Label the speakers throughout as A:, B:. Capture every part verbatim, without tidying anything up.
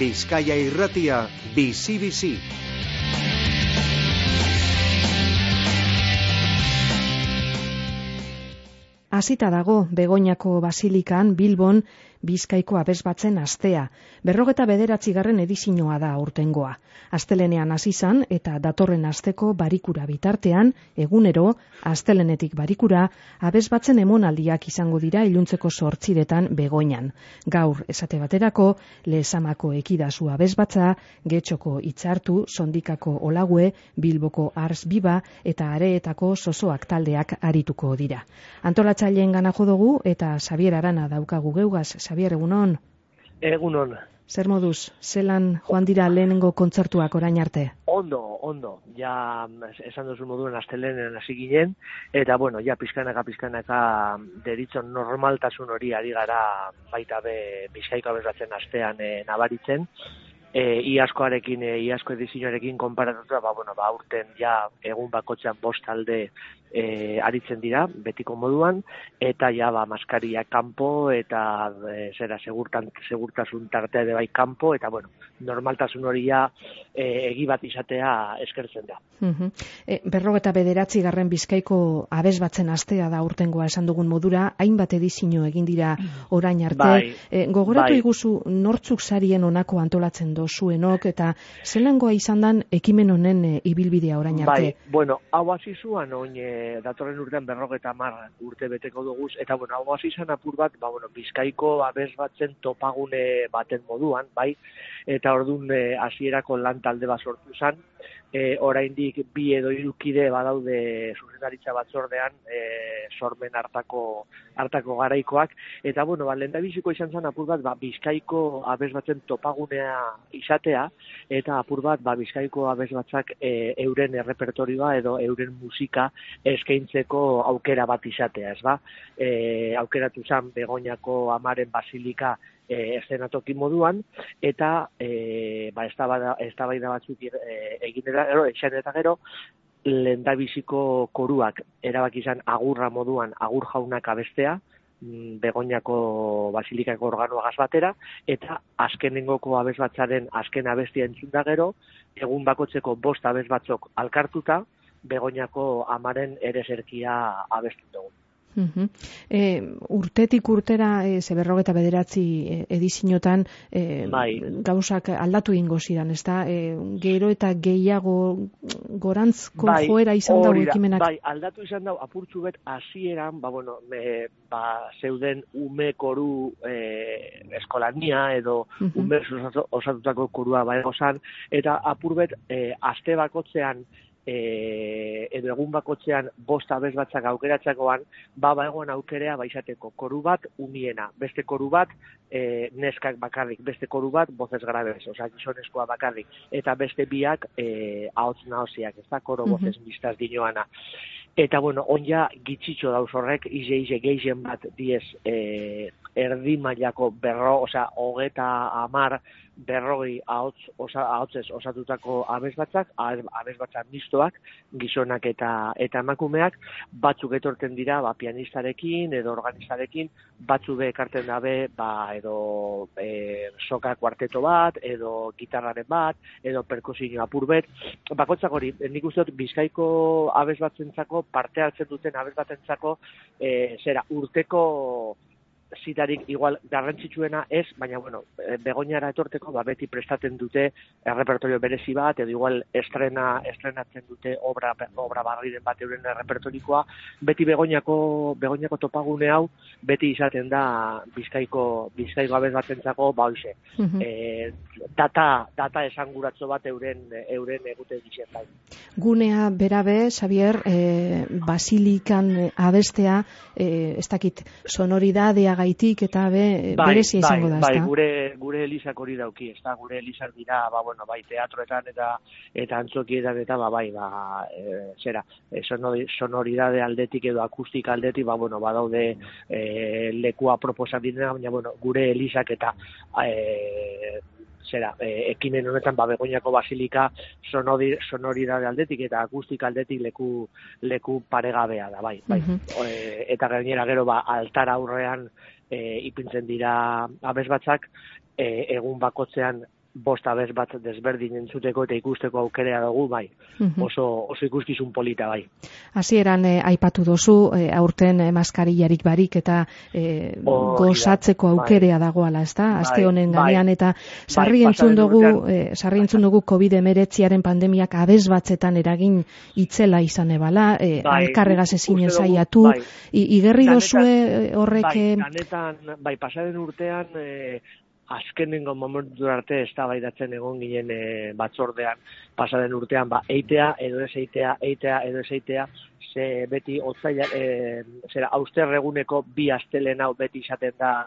A: Bizkaia Irratia, bizi-bizi.
B: Hasita dago Begoñako Basilikan Bilbon Bizkaiko abesbatzen astea. Berrogeta bederatzigarren edizioa da aurtengoa. Astelenean hasi izan eta datorren asteko barikura bitartean, egunero, astelenetik barikura, abesbatzen emonaldiak izango dira iluntzeko zortziretan Begoñan. Gaur, esate baterako, Lezamako Ekidazu abesbatza, Getxoko Itzartu, Sondikako Olague, Bilboko Ars Biba eta Areetako Zozoak taldeak arituko dira. Antolatzaileen gana jo dugu eta Xabier Arana daukagu geugaz. Xabier, egunon?
C: Egunon.
B: Zer moduz, zelan joan dira lehenengo kontzertuak orain arte?
C: Ondo, ondo. Ja, esan duzu moduen astelenen hasi ginen, eta bueno, ja pizkanaka pizkanaka deritzon normaltasun hori ari gara baita be Bizkaiko abesbatzen astean e, nabaritzen. E, iaskoarekin, e, iasko edizioarekin konparatuta, ba, bueno, ba, urten ja egun bakotzean bost talde e, aritzen dira, betiko moduan, eta ja, ba, maskaria kanpo, eta e, zera, segurtan, segurtasun tartea de bai kanpo, eta, bueno, normaltasun hori ja e, egi bat izatea eskertzen da.
B: Uh-huh. E, berrogeta bederatzi garren Bizkaiko abesbatzen astea da urtengoa esan dugun modura, hainbat edizio egin dira orain arte.
C: Bai,
B: e, gogoratu
C: bai.
B: iguzu nortzuk sarien onako antolatzen dozuenok, eta zelangoa izan dan ekimen honen e, ibilbidea orain arte?
C: Bai, bueno, hau hasi zuan oin e, datorren urtean berrogeta hamar urte beteko duguz, eta bueno, hau hasi izan apur bat, ba, bueno, Bizkaiko abesbatzen topagune baten moduan, bai, eta orduan e, hasierako lan talde bat sortu zen, e, oraindik bi edo hiru kide badaude zuzendaritza batzordean e, sormen hartako hartako garaikoak, eta bueno, ba, lehendabiziko izan zen apur bat, ba, Bizkaiko abesbatzen topagunea izatea, eta apur bat, ba, Bizkaiko abesbatzak e, euren errepertorioa edo euren musika eskaintzeko aukera bat izatea, ez ba? E, aukeratu zen Begoñako Amaren Basilika E, eszenatoki moduan, eta e, ba, eztabaida batzuk e, egin dela, gero, etxean eta gero, lehendabiziko koruak erabaki izan agurra moduan, agur jaunak abestea, Begoñako Basilikako organoagaz batera, eta azkenengoko abesbatzaren azken abestia entzun da gero, egun bakotzeko bost abesbatzok alkartuta, Begoñako Amaren ereserkia abestu dugu.
B: Uh-huh. E, urtetik urtera e, zeberrogeta bederatzi e, ediziotan e,
C: bai.
B: gauzak aldatu ingo zidan, ezta? E, gero eta gehiago gorantzko bai, joera izan dago ekimenak?
C: Bai, aldatu izan dago apurtzu bet hasieran, ba, bueno, me, ba, zeuden ume koru e, eskolania edo uh-huh. ume osatutako korua baego zan, eta apur bet e, aste bakotzean E, edo egun bakotzean bost abesbatzak aukeratzakoan, ba, ba egon aukerea baizateko koru bat umiena, beste koru bat e, neskak bakarrik, beste koru bat bozez grabez, oza, gizonezkoa bakarrik, eta beste biak e, ahots naosiak, ez da, koro bozez biztaz dinoana. Eta, bueno, onja gitxitxo dauz horrek, ize-ize geixen bat diez e, erdi mailako berro, oza, hogeta amar, berrogei ahots, osa, ahotsez osatutako abesbatzak, abesbatzak mistoak, gizonak eta eta emakumeak, batzuk etorten dira, ba, pianistarekin edo organistarekin, batzuk be ekarten dabe, ba, edo e, soka kuarteto bat, edo gitarraren bat, edo perkusio apur bet. Bakotzak hori, nik uste dut Bizkaiko abesbatzentzako, parte hartzen duten abesbatentzako, e, zera, urteko zitarik igual garrantzitsuena ez, baina bueno, Begoñara etorteko ba, beti prestatzen dute errepertorio berezi bat, edo igual estrena, estrenatzen dute obra, obra barriren bat euren errepertorikoa, beti Begoñako, Begoñako topagune hau, beti izaten da Bizkaiko, Bizkaiko abesbatentzako ba hoize. Uh-huh. E, data, data esanguratzo bat euren, euren egute gizien bai.
B: Gunea berabe, Xabier, e, Basilikan abestea, e, ez dakit, sonoridadea gaitik eta be, bai, berezia izango da,
C: bai,
B: ezta?
C: Bai, gure, gure elizak hori dauki, ezta? Gure elizak dira, ba, bueno, bai, teatroetan eta eta antzokietan eta, ba, bai, ba, e, zera, e, sonoridade aldetik edo akustika aldetik, ba, bueno, badaude e, lekua proposan dira, baina, bueno, gure elizak eta e, zera, e, ekimen honetan, ba, Begoñako Basilika sonori, sonoridade aldetik eta akustika aldetik leku, leku paregabea da, bai, bai. Uh-huh. E, eta gainera gero, ba, altar aurrean e, ipintzen dira abesbatzak, e, egun bakotzean bost abez bat desberdin entzuteko eta ikusteko aukerea dugu, bai, oso, oso ikuskizun polita, bai.
B: Hasieran eh, aipatu dozu, eh, aurten eh, maskarillarik barik eta eh, gozatzeko aukerea dagoala, ez da? Aste honen gainean, eta sarri bai, entzun dugu, eh, sarri entzun dugu covid hemeretziaren pandemiak abez batzetan eragin itzela izan ebala, eh, bai, alkarregaz ezinen saiatu, bai. Igerri dozue horrek...
C: Bai, danetan, bai, pasaren urtean... Eh, azkenengo momentu arte eztabaidatzen egon ginen e, batzordean pasaden urtean, ba, eitea, edo ez eitea, eitea, edo ez eitea, ze beti otzaila, e, zera, austerreguneko bi astelen hau beti izaten da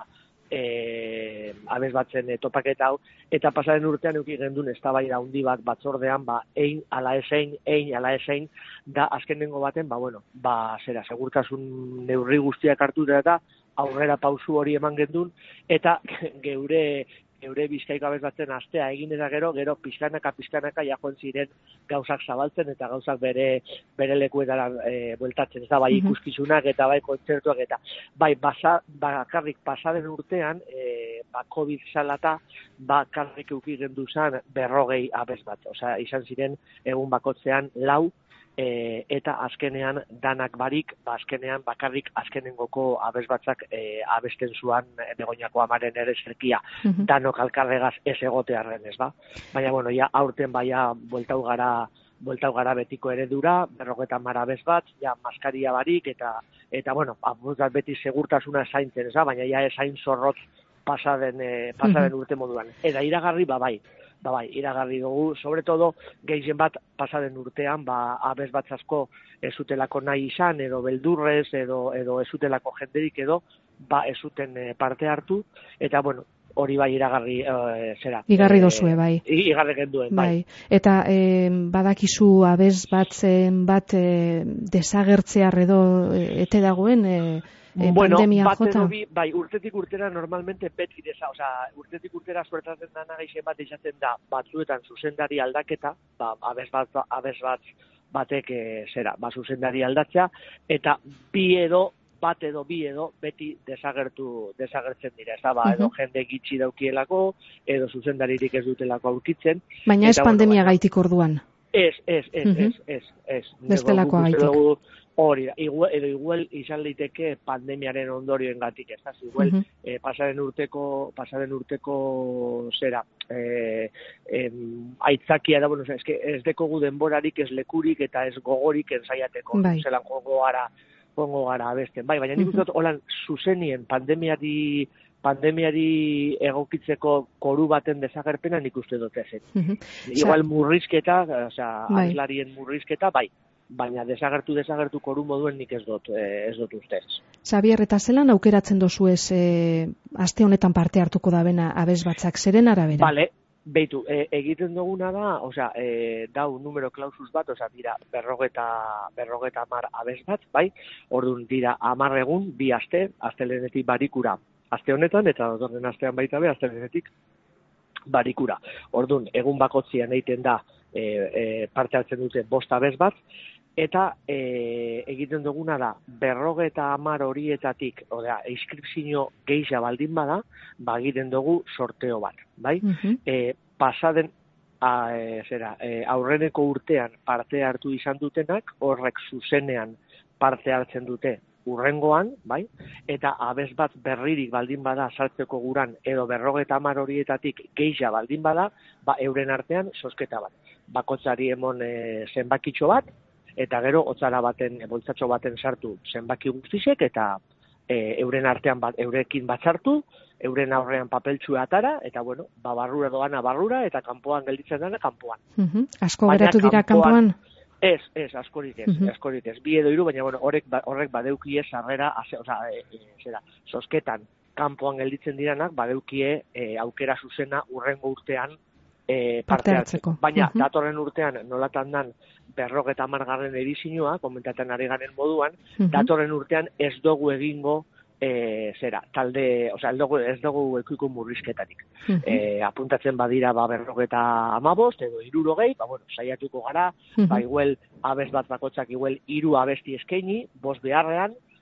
C: e, abez batzen e, topaketa hau, eta pasaden urtean euki gendun eztabaida handi bat batzordean, ba, ein ala ezein, ein ala ezein, da azkenengo baten, ba, bueno, ba, zera, segurtasun neurri guztiak hartu eta aurrera pausu hori eman gendun, eta geure geure Bizkaiko abez batzen astea egin eta gero, gero pizkanaka, pizkanaka jajoen ziren gauzak zabaltzen eta gauzak bere bere lekuetara e, bueltatzen, ez da, bai ikuskizunak eta bai kontzertuak eta bai, basa, bakarrik pasaden urtean, e, ba, COVID salata, bakarrik euki gendu zan berrogei abez bat, osea, izan ziren egun bakotzean lau, E, eta azkenean danak barik, ba azkenean bakarrik azkenengoko abez batzak e, abesten zuan e, Begoñako amaren ere zerkia, uh-huh. danok alkarregaz ez egotearren, ez ba? Baina, bueno, ja aurten baia bueltau gara, bueltau gara betiko eredura, berrogeta mar abez bat, ja maskaria barik, eta, eta bueno, abuzat beti segurtasuna zaintzen, ez ba? Baina ja esain zorrotz pasaden, e, pasaden uh-huh. urte moduan. Eta iragarri, ba bai, Ba bai, iragarri dugu, sobre todo, gehien bat pasaden urtean, ba, abez bat asko ezutelako nahi izan, edo beldurrez, edo, edo ezutelako jenderik edo, ba, ezuten e, parte hartu, eta, bueno, hori bai iragarri, e, zera.
B: Igarri dozue, bai.
C: E, igarri genduen, bai. bai.
B: Eta e, badakizu abez batzen bat e, desagertzear edo e, ete dagoen, e, E,
C: bueno, bat
B: jota?
C: Bi, bai, urtetik urtera normalmente beti desa, osea, urtetik urtera suertatzen dana gaixe bat izaten da, batzuetan zuzendari aldaketa, ba, abez bat, abez bat batek e, zera, ba, zuzendari aldatzea, eta bi edo, bat edo bi edo, beti desagertu, desagertzen dira, ez da, ba, edo jende gitxi daukielako, edo zuzendaririk ez dutelako aurkitzen.
B: Baina ez pandemia bueno, gaitik orduan?
C: Ez, ez, ez, ez, ez, ez.
B: Bestelako gaitik.
C: Hori, igual, edo igual izan liteke pandemiaren ondorioen gatik, ez da, igual, uh-huh. eh, pasaren urteko, pasaren urteko zera, eh, em, aitzakia da, bueno, ez, ez dekogu denborarik, ez lekurik eta ez gogorik ensaiateko, bai. Zelan jongo gara, jongo gara abesten, bai, baina nik uste dut, holan, zuzenien pandemiari, pandemiari egokitzeko koru baten desagerpena nik uste dut ezen. Uh-huh. Igual murrizketa, osea, bai. Aizlarien murrizketa, bai. Baina desagertu desagertu koru moduen nik ez dut, eh, ez dut ustez.
B: Xabier, eta zelan aukeratzen dozu ez eh, aste honetan parte hartuko da bena abez batzak, zeren arabera?
C: Bale, beitu, e, egiten duguna da, osea, e, dau numero klausus bat, osea, dira berrogeta, berrogeta amar abez bat, bai? Orduan dira amar egun, bi aste, astelenetik barikura. Aste honetan, eta datorren astean baita be, astelenetik barikura. Orduan, egun bakotzian egiten da, e, e, parte hartzen dute bost abez bat, eta e, egiten duguna da, berrogeta amar horietatik, odea, inskripzio geixa baldin bada, ba egiten dugu sorteo bat, bai? Uh-huh. E, pasaden, a, e, zera, e, aurreneko urtean parte hartu izan dutenak, horrek zuzenean parte hartzen dute urrengoan, bai? Eta abez bat berririk baldin bada sartzeko guran, edo berrogeta amar horietatik geixa baldin bada, ba euren artean sosketa bat. Bakotzari emon e, zenbakitxo bat, eta gero otzara baten, boltzatxo baten sartu zenbaki guztisek, eta e, euren artean bat, eurekin batzartu, euren aurrean papeltxua atara, eta bueno, ba barrura doana barrura, eta kanpoan gelditzen dena kanpoan.
B: Uh-huh. Asko geratu dira kanpoan?
C: Ez, ez, askorik ez, uh-huh. askorik ez. Bi edo hiru, baina bueno, horrek, horrek badeukie sarrera, osea, e, e, zera, sosketan kanpoan gelditzen diranak, badeukie e, aukera zuzena urrengo urtean e, parte hartzeko. Baina, uh-huh. datorren urtean, nolatan dan, berrogeta amargarren edizioa, komentatzen ari garen moduan, uh-huh. datorren urtean ez dugu egingo e, zera, talde, osea, ez dugu ekuiko murrizketarik. Uh-huh. E, apuntatzen badira, ba, berrogeta amabost, edo irurogei, ba, bueno, saiatuko gara, uh-huh. ba, iguel, abez bat bakotzak, iguel, iru abesti eskaini, bost beharrean,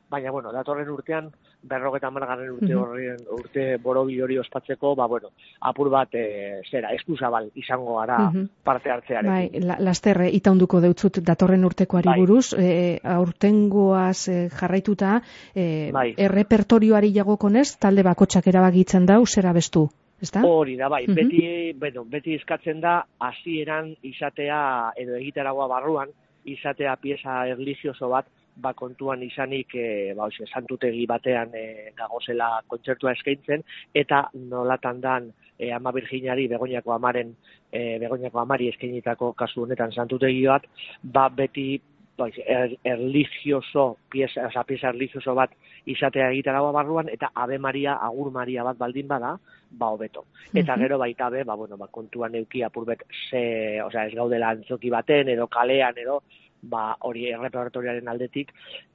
C: baina, bueno, datorren urtean, berrogeta hamargarren urte horren, urte borobil hori ospatzeko, ba, bueno, apur bat, e, zera, eskuzabal izango gara parte hartzearekin.
B: Bai, la, laster, itaunduko deutzut datorren urtekoari bai. buruz, e, aurtengoaz e, jarraituta, e, bai. errepertorioari jagokonez, talde bakotxak erabakitzen dau, zera bestu? Ezta?
C: Hori da, bai, uh-huh. beti, bueno, beti eskatzen da, hasieran izatea, edo egitaragoa barruan, izatea pieza erlijioso bat, ba kontuan izanik, e, ba, oise, santutegi batean e, gagozela kontzertua eskaintzen, eta nolatan dan e, Ama Birjinari, Begoñako amaren, e, Begoñako amari eskainitako kasu honetan santutegi bat, ba beti, ba, er, erlijioso, pieza, oza, pieza erlijioso bat izatea egitaragoa barruan, eta Ave Maria, Agur Maria bat baldin bada, ba hobeto. Eta uh-huh. gero baita be, ba, bueno, ba, kontuan euki apurbet ze, oza, ez gaudela antzoki baten, edo kalean, edo, ba hori errepertorioaren aldetik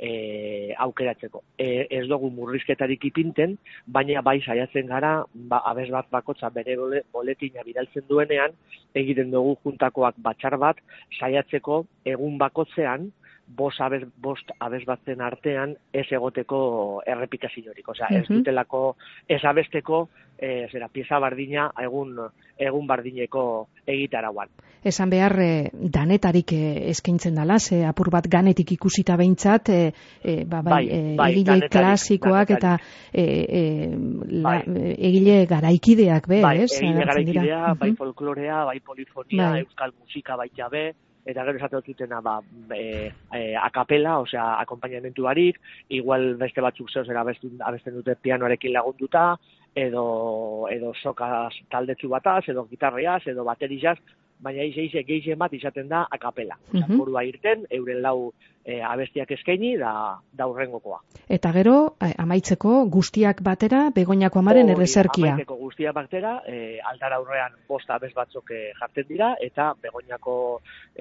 C: e, aukeratzeko. E, ez dugu murrizketarik ipinten, baina bai saiatzen gara, ba, abez bat bakotza bere boletina bidaltzen duenean, egiten dugu juntakoak batxar bat, saiatzeko egun bakotzean, bost abez, bost abez batzen artean ez egoteko errepikaziorik. Osea, ez dutelako, ez abesteko, e, zera, pieza bardina egun, egun bardineko egitarauan.
B: Esan behar, e, danetarik e, eskaintzen dala, ze apur bat ganetik ikusita behintzat, e, e, ba, bai, bai, e, bai, egile klasikoak danetarik. Eta e, e, la, bai. egile garaikideak be,
C: bai,
B: ez?
C: Egile garaikidea, uh-huh. bai folklorea, bai polifonia, bai. euskal musika baita be, eta gero esate dutena ba, e, e, akapela, osea, akompainamentu barik, igual beste batzuk zehoz abesten dute pianoarekin lagunduta, edo, edo sokaz taldetsu bataz, edo gitarreaz, edo baterizaz, baina ize gehien bat izaten da akapela. Osea, uh-huh. korua irten, euren lau e, abestiak eskaini, da, da urrengokoa.
B: Eta gero, amaitzeko guztiak batera, Begoñako amaren erreserkia.
C: Amaitzeko guztiak batera, e, altar aurrean bost abez batzuk e, jartzen dira, eta Begoñako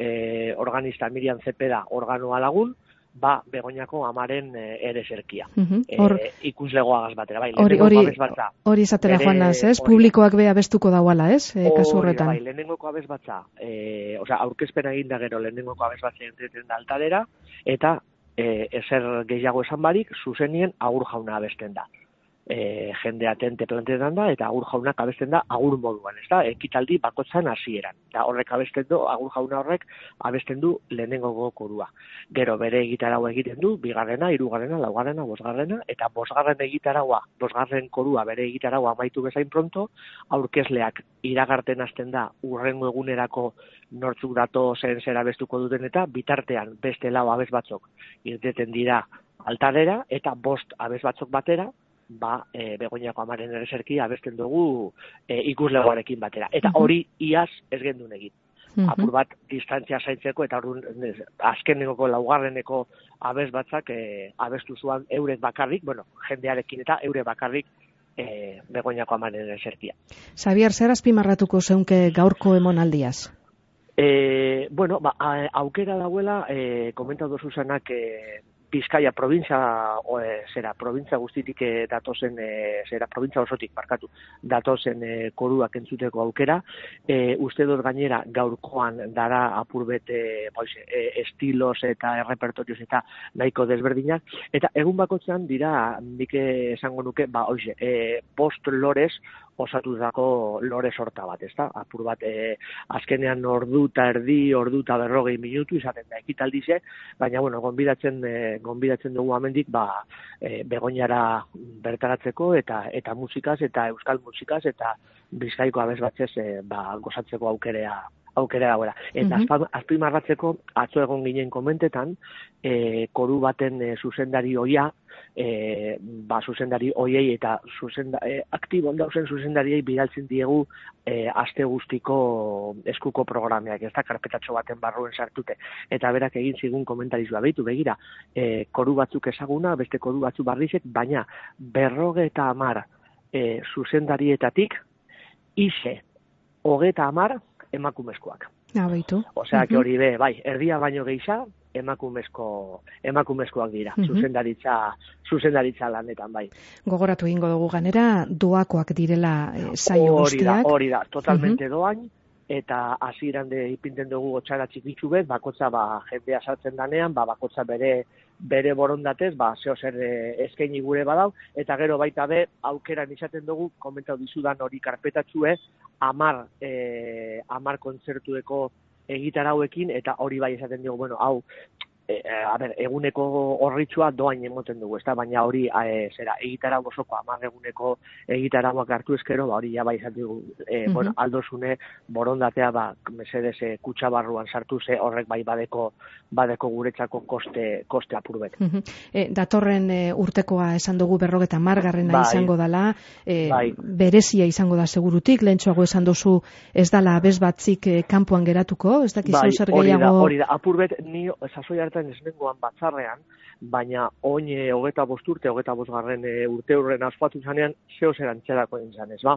C: e, organista Miriam Zepeda organoa lagun, ba, Begoñako amaren e, ereserkia. Uh-huh. E, ikuslegoagaz batera, bai, lehenengoko abez batza.
B: Hori izatera joan naz, ez? Publikoak be abestuko dauala, ez? E, kasu horretan.
C: Bai, lehenengoko abez batza, e, osea, aurkezpena egin da gero lehenengoko abez batza entreten da altarera, eta e, ezer gehiago esan barik, zuzenien Agur Jauna abesten da. E, jende atente plantetan da, eta Agur Jaunak abesten da agur moduan, ez da, ekitaldi bakotzan hasieran. Da horrek abesten du, Agur Jauna horrek abesten du lehenengo korua. Gero bere egitaraua egiten du, bigarrena, hirugarrena, laugarrena, bosgarrena, eta bosgarren egitaraua, bosgarren korua bere egitaraua amaitu bezain pronto, aurkezleak iragarten hasten da urrengo egunerako nortzuk dato zen zera abestuko duten, eta bitartean beste lau abez batzuk irteten dira altarera, eta bost abez batzuk batera, ba, e, Begoñako amaren ereserki abesten dugu e, ikuslegoarekin batera. Eta hori iaz ez gendun egin. Uh-huh. Apur bat distantzia zaintzeko, eta orduan azkenengoko laugarreneko abez batzak e, abestu zuan eurek bakarrik, bueno, jendearekin eta eurek bakarrik e, Begoñako amaren ereserkia.
B: Xabier, zer azpimarratuko zeunke gaurko emonaldiaz?
C: E, bueno, ba, aukera dauela, e, komentatu Susanak, e, Bizkaia provintzia o, e, zera provintzia guztitik e, datozen e, zera provintzia osotik barkatu datozen e, koruak entzuteko aukera, e, uste dut gainera gaurkoan dara apurbet e, e, estilos eta errepertorios eta nahiko desberdinak, eta egun bakotzean dira nik esango nuke ba hoize, e, post lores osatutako lore sorta bat, ezta? Apur bat, e, azkenean ordu eta erdi, ordu eta berrogei minutu izaten da ekitaldize, baina, bueno, gonbidatzen, e, gonbidatzen dugu amendik, ba, e, Begoñara bertaratzeko, eta eta musikaz, eta euskal musikaz, eta Bizkaiko abez batzez, e, ba, gozatzeko aukerea, aukera dagoela. Eta uh-huh. azpimarratzeko, atzo egon ginen komentetan, e, koru baten e, zuzendari oia, e, ba, zuzendari oiei eta zuzenda, e, aktibon dauzen zuzendariei bidaltzen diegu e, aste guztiko eskuko programeak, ez da, karpetatxo baten barruen sartute. Eta berak egin zigun komentarizua, behitu, begira, e, koru batzuk ezaguna, beste koru batzuk barrizek, baina berrogeta amar e, zuzendarietatik, ise, hogeta amar, emakumezkoak.
B: Ah, baitu.
C: Osea, que hori be, bai, erdia baino geisha, emakumezko, emakumezkoak dira, uh-huh. zuzendaritza, zuzendaritza lanetan, bai.
B: Gogoratu egingo dugu ganera, doakoak direla e, saio guztiak.
C: Hori da, hori da, totalmente uh-huh. doain, eta hasieran de ipinten dugu otxara txikitsu bet, bakotza ba, jendea sartzen danean, ba, bakotza bere bere borondatez, ba, zeo zer eskaini gure badau, eta gero baita be, aukeran izaten dugu, komentau dizudan hori karpetatxue, amar, e, amar kontzertueko egitarauekin, eta hori bai esaten dugu, bueno, hau, e, a ber, eguneko horritxua doain emoten dugu, ez da, baina hori, e, zera, egitarau osoko amar eguneko egitarauak hartu eskero, ba, hori ja bai esaten dugu, e, uh-huh. bueno, aldosune, borondatea, ba, mesedez, e, kutsa barruan sartu ze, horrek bai badeko, badeko guretzako koste, koste apurbet.
B: Uh-huh. E, datorren e, urtekoa esan dugu berrogeta margarrena bai, izango dala, e, bai. berezia izango da segurutik, lehentxoago esan duzu ez dala abez batzik e, kanpoan geratuko, ez dakizu bai, zer gehiago...
C: Hori da, hori da, apurbet, ni sasoi hartan ez nengoan batzarrean, baina oin e, hogeta bost urte, hogeta bostgarren e, urte hurren asfatu zanean, zeo zer antxerako izan ez, ba?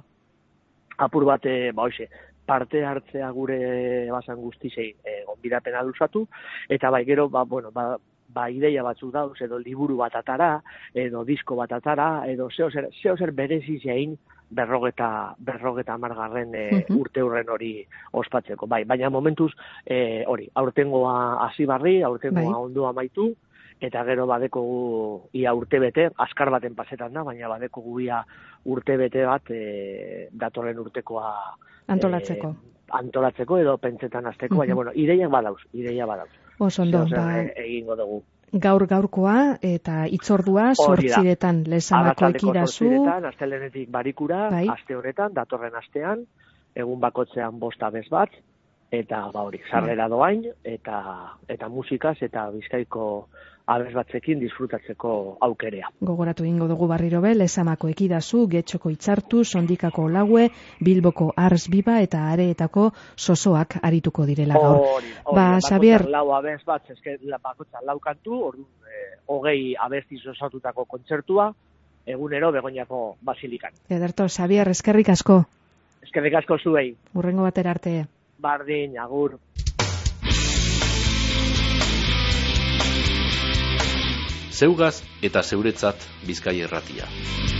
C: Apur bat, e, ba, hoxe, parte hartzea gure basan guztizei e, gonbidapena luzatu, eta bai gero, ba, bueno, ba, ba ideia batzuk dauz, edo liburu bat atara, edo disko bat atara, edo zeo zer, zeo zer berezi zein berrogeta, berrogeta margarren e, uh-huh. urte hurren hori ospatzeko. Bai, baina momentuz, e, hori, aurtengoa hasi barri, aurtengoa bai. Ondo amaitu, eta gero badekogu ia urtebete, askar baten pasetan da, baina badekogu ia urtebete bat e, datorren urtekoa
B: antolatzeko.
C: E, antolatzeko edo pentsetan azteko, uh-huh. baina bueno, ideiak badauz, ideia badauz.
B: Osondo,
C: ba, egingo dugu.
B: Gaur gaurkoa eta itzordua zortziretan Lezamako ekidazu.
C: Zortziretan, astelenetik barikura, bai. Aste honetan, datorren astean, egun bakotzean bost abez bat, eta ba hori, sarrera doain, eta eta musikaz, eta Bizkaiko abez batzekin disfrutatzeko aukerea.
B: Gogoratu ingo dugu barriro be, Lezamako ekidazu, Getxoko Itzartu, Sondikako Laue, Bilboko Ars Biba eta Areetako Sosoak arituko direla gaur.
C: Hori, hori,
B: ba, Xabier,
C: lau abez bat, eske bakotza lau kantu, ordu eh, hogei abestiz osatutako kontzertua, egunero Begoñako Basilikan.
B: Ederto, Xabier, eskerrik asko.
C: Eskerrik asko zuei.
B: Hurrengo batera arte.
C: Bardin, agur.
D: Zeugaz eta zeuretzat Bizkaia Irratia.